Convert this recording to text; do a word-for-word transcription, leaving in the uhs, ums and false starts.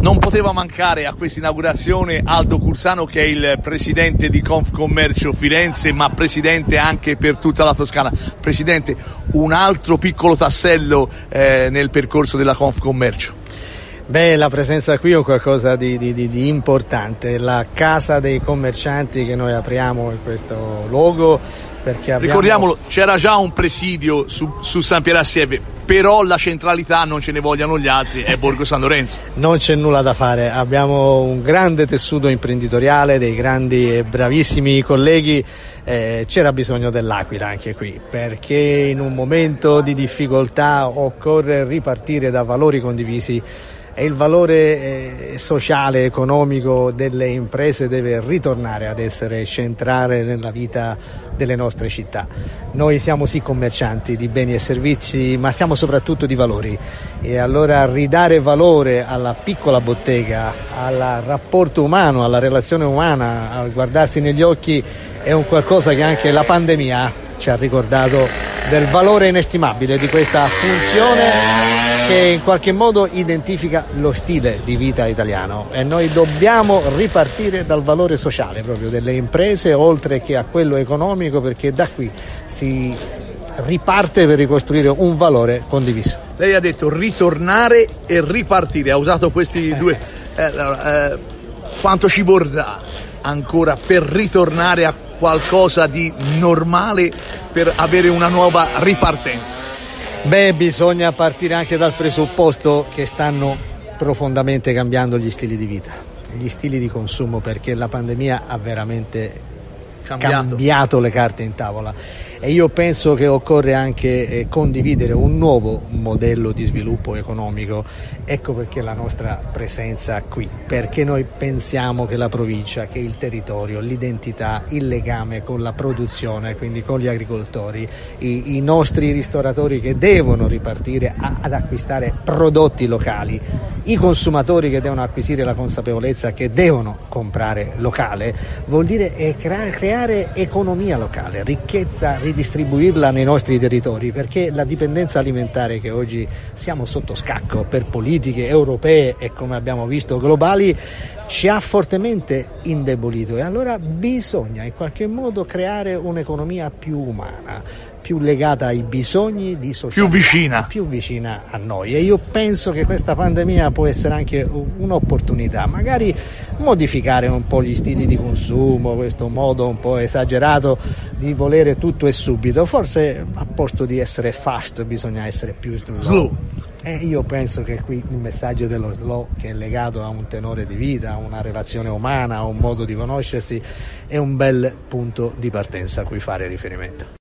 Non poteva mancare a questa inaugurazione Aldo Cursano, che è il presidente di Confcommercio Firenze, ma presidente anche per tutta la Toscana. Presidente, un altro piccolo tassello eh, nel percorso della Confcommercio. Beh, la presenza qui è qualcosa di, di, di importante, la casa dei commercianti che noi apriamo in questo luogo, perché abbiamo... Ricordiamolo, c'era già un presidio su, su San Piero Assieve, però la centralità, non ce ne vogliano gli altri, è Borgo San Lorenzo. Non c'è nulla da fare, abbiamo un grande tessuto imprenditoriale, dei grandi e bravissimi colleghi, eh, c'era bisogno dell'Aquila anche qui, perché in un momento di difficoltà occorre ripartire da valori condivisi. E il valore eh, sociale, economico delle imprese deve ritornare ad essere centrale nella vita delle nostre città. Noi siamo sì commercianti di beni e servizi, ma siamo soprattutto di valori, e allora ridare valore alla piccola bottega, al rapporto umano, alla relazione umana, al guardarsi negli occhi, è un qualcosa che anche la pandemia ci ha ricordato, del valore inestimabile di questa funzione che in qualche modo identifica lo stile di vita italiano, e noi dobbiamo ripartire dal valore sociale proprio delle imprese oltre che a quello economico, perché da qui si riparte per ricostruire un valore condiviso. Lei ha detto ritornare e ripartire, ha usato questi due. Eh, eh, quanto ci vorrà ancora per ritornare a qualcosa di normale, per avere una nuova ripartenza? Beh, bisogna partire anche dal presupposto che stanno profondamente cambiando gli stili di vita, gli stili di consumo, perché la pandemia ha veramente cambiato, cambiato le carte in tavola, e io penso che occorre anche eh, condividere un nuovo modello di sviluppo economico. Ecco perché la nostra presenza qui, perché noi pensiamo che la provincia, che il territorio, l'identità, il legame con la produzione, quindi con gli agricoltori, i, i nostri ristoratori che devono ripartire a, ad acquistare prodotti locali, i consumatori che devono acquisire la consapevolezza che devono comprare locale, vuol dire eh, crea, creare economia locale, ricchezza, ridistribuirla nei nostri territori, perché la dipendenza alimentare, che oggi siamo sotto scacco per politiche europee e, come abbiamo visto, globali, ci ha fortemente indebolito, e allora bisogna in qualche modo creare un'economia più umana, più legata ai bisogni di società, più vicina, più vicina a noi. E io penso che questa pandemia può essere anche un'opportunità, magari modificare un po' gli stili di consumo, questo modo un po' esagerato di volere tutto e subito. Forse a posto di essere fast bisogna essere più slow. slow. E io penso che qui il messaggio dello slow, che è legato a un tenore di vita, a una relazione umana, a un modo di conoscersi, è un bel punto di partenza a cui fare riferimento.